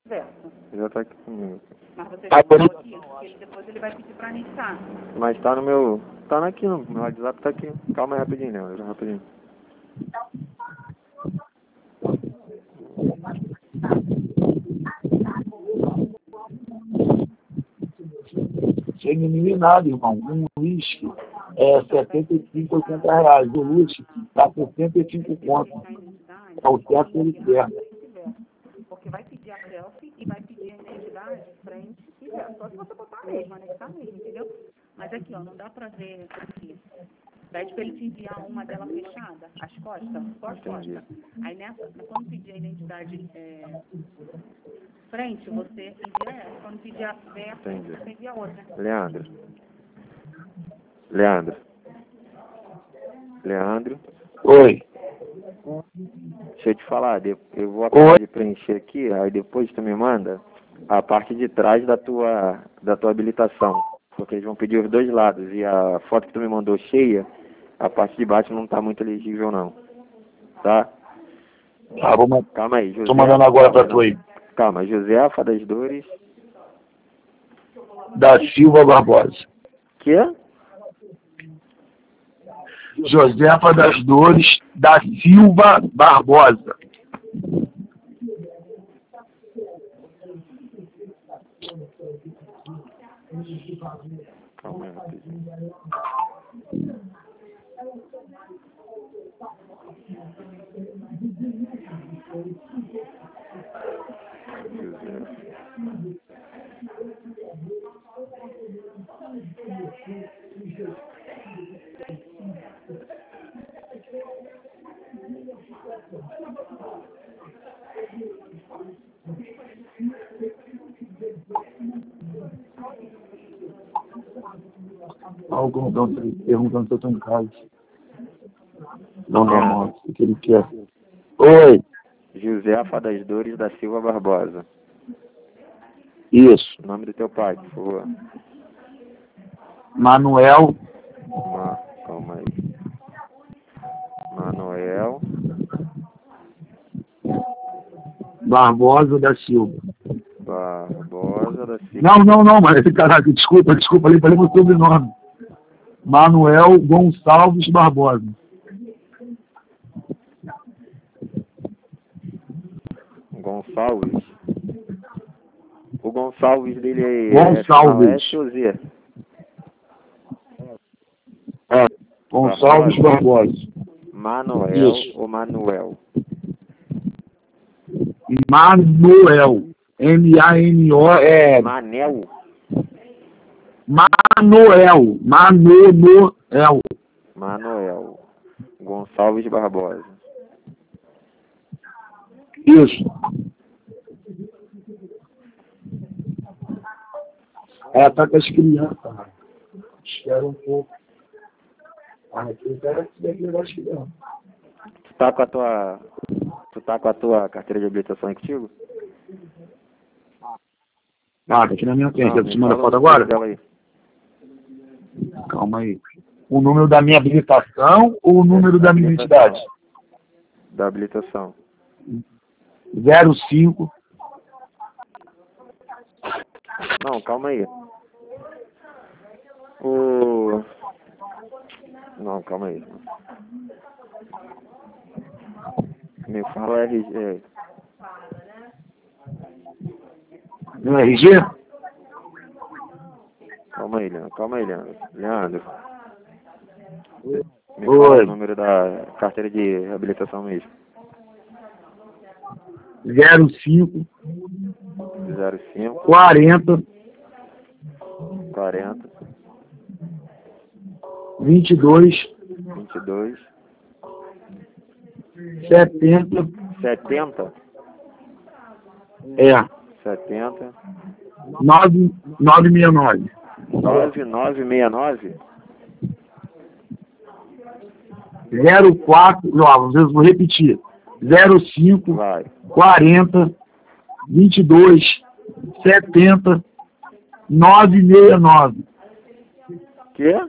Verso. Já tá aqui comigo. Mas você já falou aqui, porque depois ele vai pedir pra anexar. Mas tá no meu... Tá aqui, no meu WhatsApp tá aqui. Calma aí rapidinho, Leandro, rapidinho. Chega eliminado, irmão. Um uísque é 75, 80 reais. O uísque tá por 105 conto. É o certo que ele quer. Porque vai pedir a selfie e vai pedir a identidade frente e verso. Só se você botar mesmo, anexar mesmo, entendeu? Mas aqui, ó, não dá pra ver aqui. Pede pra ele te enviar uma dela fechada, as costas, só as costas. Aí nessa, quando pedir a identidade frente, você envia essa. Quando pedir a verso, você envia outra. Leandro. Oi. Deixa eu te falar, eu vou acabar de preencher aqui, aí depois tu me manda a parte de trás da tua habilitação. Porque eles vão pedir os dois lados. E a foto que tu me mandou cheia, a parte de baixo não tá muito elegível não. Tá? Calma aí, José. Tô mandando agora pra tu aí. Calma, Josefa das Dores. Da Silva Barbosa. Quê? Josefa das Dores da Silva Barbosa. Calma aí, rapidinho. Perguntando se eu tô em casa. Não, o que ele quer. Oi. Josefa das Dores da Silva Barbosa. Isso. O nome do teu pai, por favor. Manuel. Calma aí. Manuel Barbosa da Silva. Barbosa da Silva. Não, mas caraca, desculpa, ali falei meu sobrenome. Manuel Gonçalves Barbosa. Gonçalves. O Gonçalves dele é Gonçalves. ou Z? Gonçalves Barbosa. Manuel ou Manuel? Manuel. M-A-N-O é... Manel? Manuel. Manuel Gonçalves Barbosa. Isso. Tá com as crianças. Espera um pouco. Aqui eu quero que negócio aqui não. Tu tá com a tua carteira de habilitação aí contigo? Tá aqui na minha frente. Você manda foto agora? Aí. Calma aí. O número da minha habilitação ou o número da minha identidade? Da habilitação. 05. Não, calma aí. Não, calma aí. Me fala o RG. No RG? Calma aí, Leandro. Me fala o número da carteira de habilitação mesmo. 05 40 22 70 70 969 9969 04, não, vou repetir. 05 40 22 70 969. Que?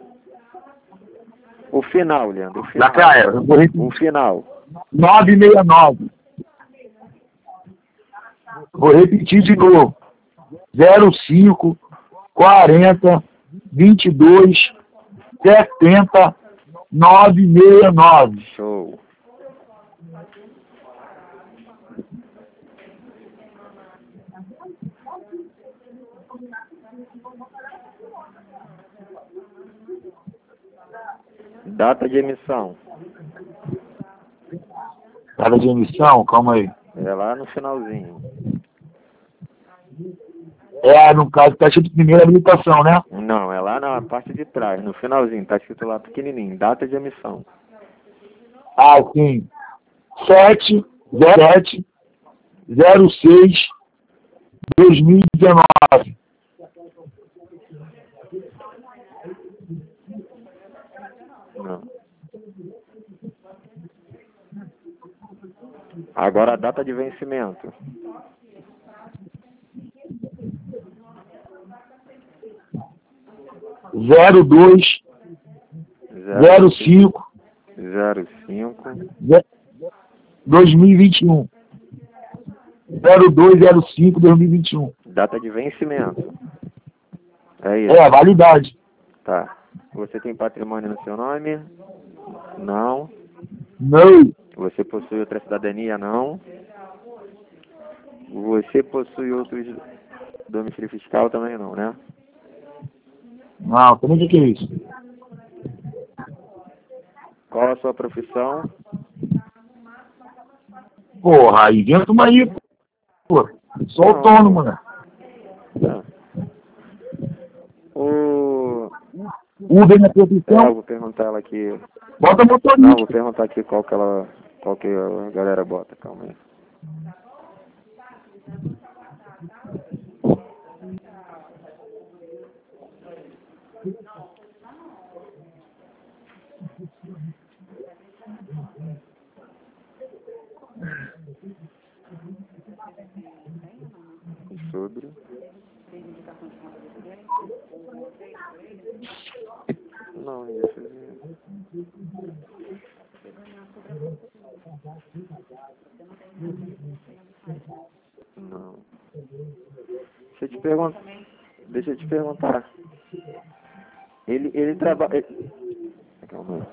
O final, Leandro. O final. O final. 969. Vou repetir de novo. 05 40 22 70 969. Show. Data de emissão. Data de emissão? Calma aí. É lá no finalzinho. No caso, tá escrito primeira habilitação, né? Não, é lá na parte de trás, no finalzinho. Tá escrito lá pequenininho. Data de emissão. Ah, sim. 7/07/06/2019. Não. Agora a data de vencimento. 02 05 05 2021. 02/05 2021. Data de vencimento. É isso. A validade. Tá. Você tem patrimônio no seu nome? Não. Não. Você possui outra cidadania? Não. Você possui outros domicílio fiscal também não, né? Não, também o que é isso? Qual a sua profissão? Porra, inventa uma aí, pô. Sou Não. autônomo, né? Tá. Uber na profissão? Eu vou perguntar ela aqui. Bota Não, motorista. vou perguntar aqui qual que a galera bota, calma aí. Sobre. Não, isso. Não. Deixa eu te perguntar. Ele trabalha. Calma aí.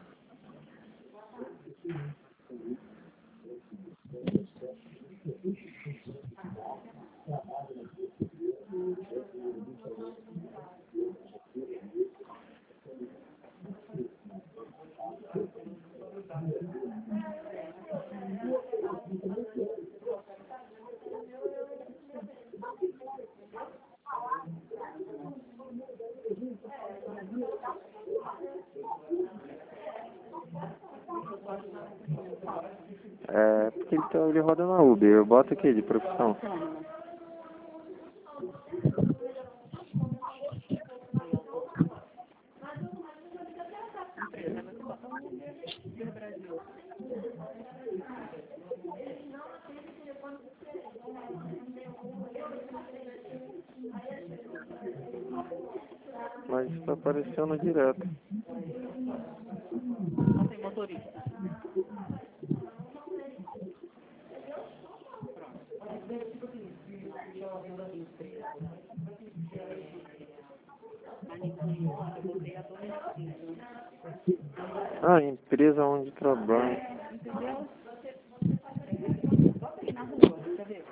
Porque ele roda na Uber. Eu boto aqui de profissão. Mas está aparecendo direto. Não tem motorista. Ah, empresa onde trabalha. Entendeu? Bota aí na rua, quer ver?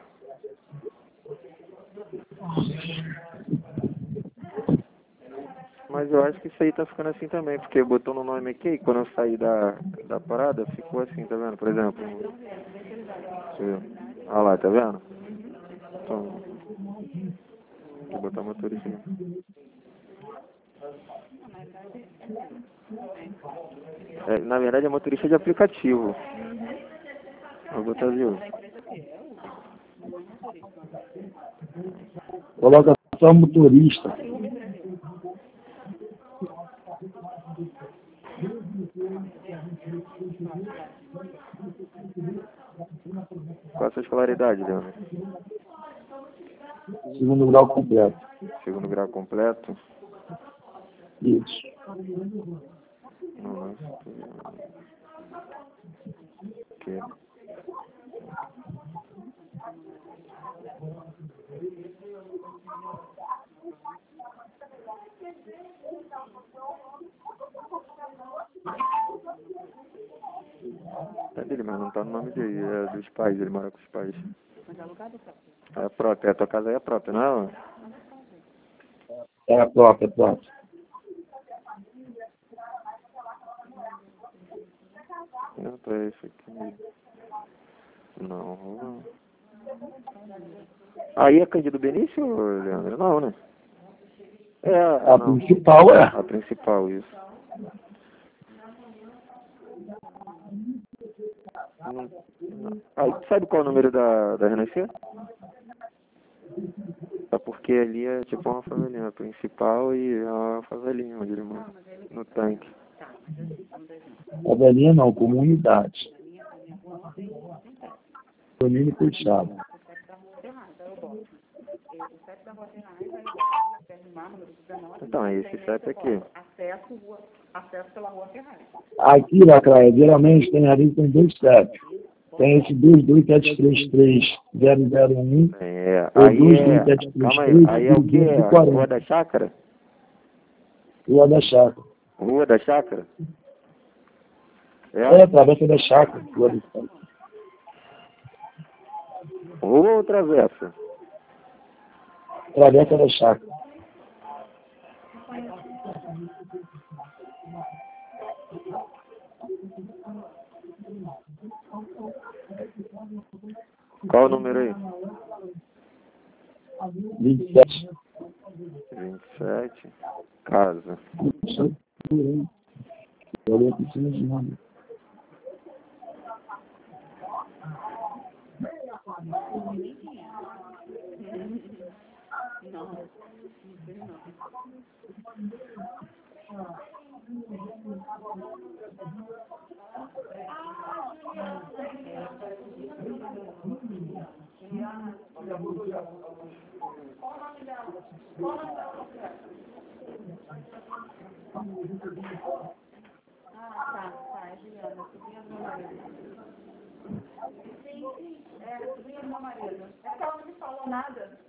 Mas eu acho que isso aí tá ficando assim também, porque botou no nome aqui e quando eu saí da parada, ficou assim, tá vendo? Por exemplo. Deixa eu ver. Olha lá, tá vendo? Então, vou botar motorista aqui. Na verdade é motorista de aplicativo. Vou botar viu? Coloca só motorista. Qual a sua escolaridade, Leandro? Segundo grau completo. Segundo grau completo? Isso. Nossa. Que... mas não tá no nome dele, é dos pais, ele mora com os pais. Mas é alugado ou próprio? É própria, a tua casa aí é própria, não é? Ó? É a própria, é a própria. Não, tá esse aqui. Não. Aí é Cândido Benício, Leandro? Não, né? A Não. principal é. A principal, isso. Aí, sabe qual é o número da Renascer? É porque ali é tipo uma favelinha, a principal e a favelinha onde ele mora. No tanque. Tá, mas assim, vamos dar exemplo. Favelinha não, comunidade. Na minha rua não tem teto. Família fechada. O CEP da rua Ferraz, aí eu boto. O CEP da rua Ferraz, aí eu boto. Ferrimar, número 19. Então, é esse CEP aqui. Acesso pela rua Ferraz. Aqui, Lacraia, geralmente tem ali tem dois CEP. Tem esse 22733-001 ou Aí calma aí, aí é o que? É a Rua 22733-240. da Chácara? Rua da Chácara. Rua da Chácara? É, travessa da Chácara. Rua da Chácara. Rua ou travessa? Travessa da Chácara. Qual o número aí? 27. 27. Casa. Eu olhei por cima de nada. Não sei não. Tá, é Juliana, sobrinha do meu marido. Sim, é sobrinha do meu marido. É que ela não me falou nada.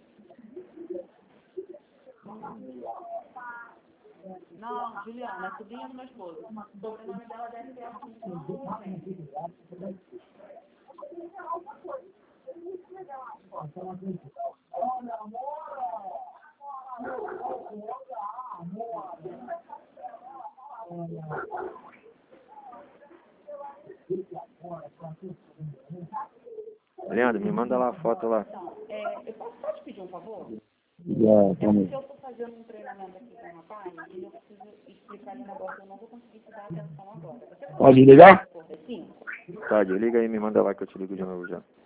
Não, Juliana, é sobrinha do meu esposo. O sobrenome dela deve ser assim, normalmente. Leandro, me manda lá a foto lá. Então, eu posso te pedir um favor? Já, Porque eu estou fazendo um treinamento aqui com o rapaz e eu preciso explicar ele um negócio, eu não vou conseguir te dar atenção agora. Você pode ligar? por 5? Tá, liga aí e me manda lá que eu te ligo de novo já.